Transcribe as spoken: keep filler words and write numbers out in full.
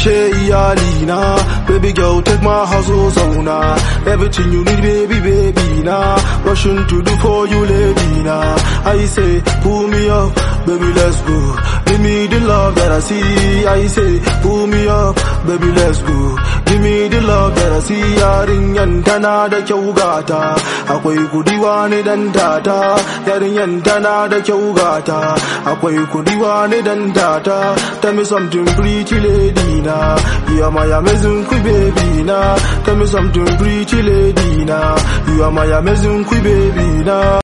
ce iyali na. Baby girl, take my house, oh zauna. Everything you need, baby, baby na. Rushing to do for you, lady na. I say, pull me up, baby, let's go. Give me the love that I see. I say, pull me up, baby, let's go. Give me the love that I see. Yarinyan tana da kyau gata, akwai kudiwa ne dan tata. Yarinyan tana da kyau gata, akwai kudiwa ne dan tata. Tell me something pretty lady na, you are my amazing queen baby na. Tell me something pretty lady na, you are my amazing queen baby na.